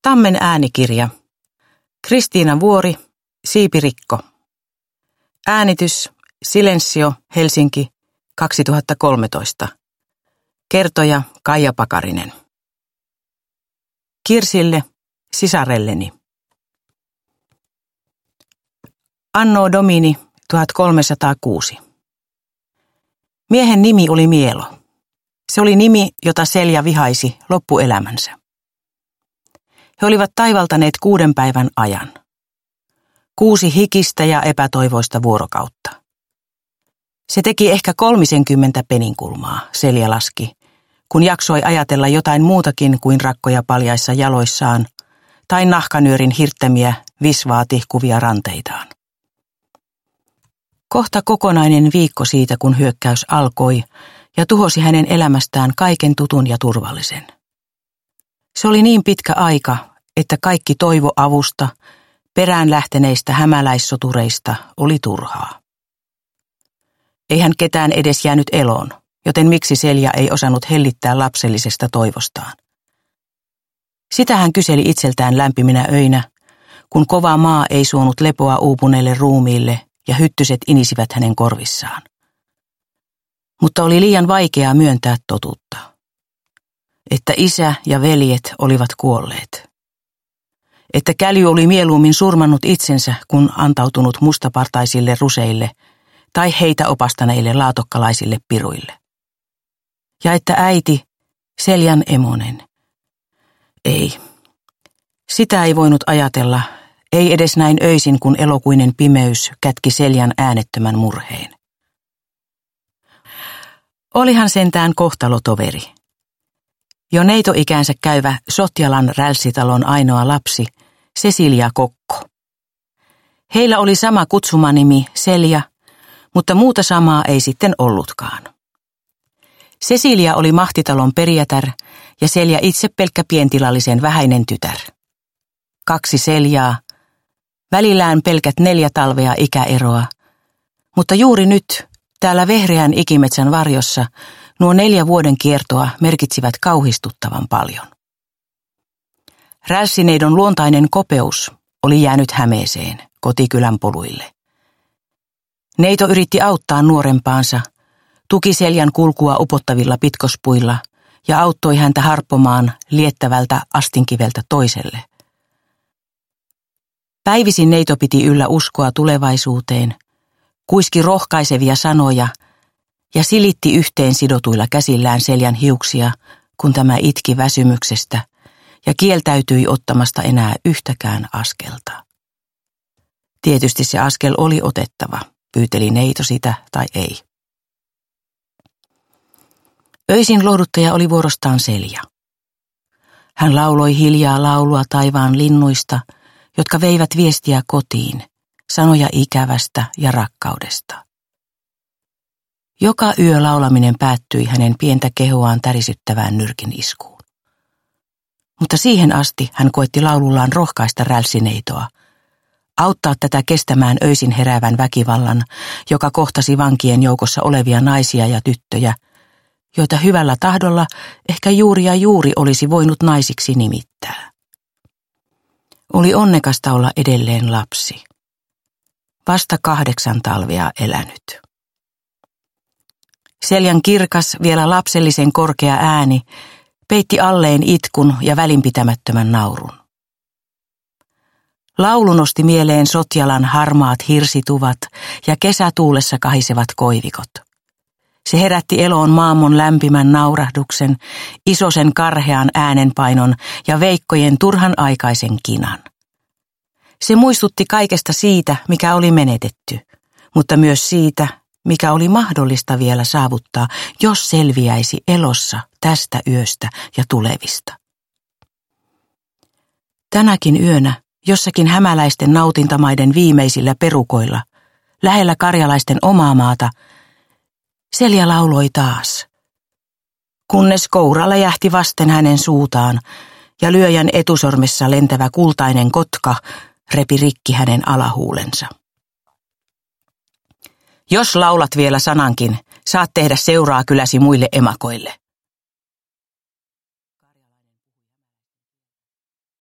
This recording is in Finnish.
Tammen äänikirja. Kristiina Vuori, Siipi Rikko. Äänitys Silensio, Helsinki, 2013. Kertoja Kaija Pakarinen. Kirsille, sisarelleni. Anno Domini 1306. Miehen nimi oli Mielo. Se oli nimi, jota Selja vihaisi loppuelämänsä. He olivat taivaltaneet 6 päivän ajan. 6 hikistä ja epätoivoista vuorokautta. Se teki ehkä 30 peninkulmaa, Selja laski, kun jaksoi ajatella jotain muutakin kuin rakkoja paljaissa jaloissaan tai nahkanyörin hirttämiä, visvaa tihkuvia ranteitaan. Kohta kokonainen viikko siitä, kun hyökkäys alkoi ja tuhosi hänen elämästään kaiken tutun ja turvallisen. Se oli niin pitkä aika, että kaikki toivo avusta, perään lähteneistä hämäläissotureista oli turhaa. Ei hän ketään edes jäänyt eloon, joten miksi Selja ei osannut hellittää lapsellisesta toivostaan? Sitä hän kyseli itseltään lämpiminä öinä, kun kova maa ei suonut lepoa uupuneelle ruumiille ja hyttyset inisivät hänen korvissaan. Mutta oli liian vaikeaa myöntää totuutta, että isä ja veljet olivat kuolleet. Että Käly oli mieluummin surmannut itsensä, kun antautunut mustapartaisille ruseille tai heitä opastaneille laatokkalaisille piruille. Ja että äiti, Seljan emonen. Ei, sitä ei voinut ajatella, ei edes näin öisin, kun elokuinen pimeys kätki Seljan äänettömän murheen. Olihan sentään kohtalotoveri. Jo neitoikänsä käyvä Sotjalan rälssitalon ainoa lapsi, Cecilia Kokko. Heillä oli sama kutsumanimi Selja, mutta muuta samaa ei sitten ollutkaan. Cecilia oli mahtitalon perijätär ja Selja itse pelkkä pientilallisen vähäinen tytär. 2 Seljaa, välillään pelkät 4 talvea ikäeroa, mutta juuri nyt, täällä vehreän ikimetsän varjossa, nuo 4 vuoden kiertoa merkitsivät kauhistuttavan paljon. Rälssineidon luontainen kopeus oli jäänyt Hämeeseen, kotikylän poluille. Neito yritti auttaa nuorempaansa, tuki Seljan kulkua upottavilla pitkospuilla ja auttoi häntä harppomaan liettävältä astinkiveltä toiselle. Päivisin neito piti yllä uskoa tulevaisuuteen, kuiski rohkaisevia sanoja ja silitti yhteen sidotuilla käsillään Seljan hiuksia, kun tämä itki väsymyksestä ja kieltäytyi ottamasta enää yhtäkään askelta. Tietysti se askel oli otettava, pyyteli neito sitä tai ei. Öisin lohduttaja oli vuorostaan Selja. Hän lauloi hiljaa laulua taivaan linnuista, jotka veivät viestiä kotiin, sanoja ikävästä ja rakkaudesta. Joka yö laulaminen päättyi hänen pientä kehoaan tärisyttävään nyrkin iskuun. Mutta siihen asti hän koetti laulullaan rohkaista rälssineitoa, auttaa tätä kestämään öisin heräävän väkivallan, joka kohtasi vankien joukossa olevia naisia ja tyttöjä, joita hyvällä tahdolla ehkä juuri ja juuri olisi voinut naisiksi nimittää. Oli onnekasta olla edelleen lapsi. Vasta 8 talvea elänyt. Seljan kirkas, vielä lapsellisen korkea ääni peitti alleen itkun ja välinpitämättömän naurun. Laulu nosti mieleen Sotjalan harmaat hirsituvat ja kesätuulessa kahisevat koivikot. Se herätti eloon maamon lämpimän naurahduksen, isosen karhean äänenpainon ja veikkojen turhan aikaisen kinan. Se muistutti kaikesta siitä, mikä oli menetetty, mutta myös siitä, mikä oli mahdollista vielä saavuttaa, jos selviäisi elossa tästä yöstä ja tulevista. Tänäkin yönä, jossakin hämäläisten nautintamaiden viimeisillä perukoilla, lähellä karjalaisten omaa maata, Selja lauloi taas, kunnes koura läjähti vasten hänen suutaan ja lyöjän etusormessa lentävä kultainen kotka repi rikki hänen alahuulensa. Jos laulat vielä sanankin, saat tehdä seuraa kyläsi muille emakoille.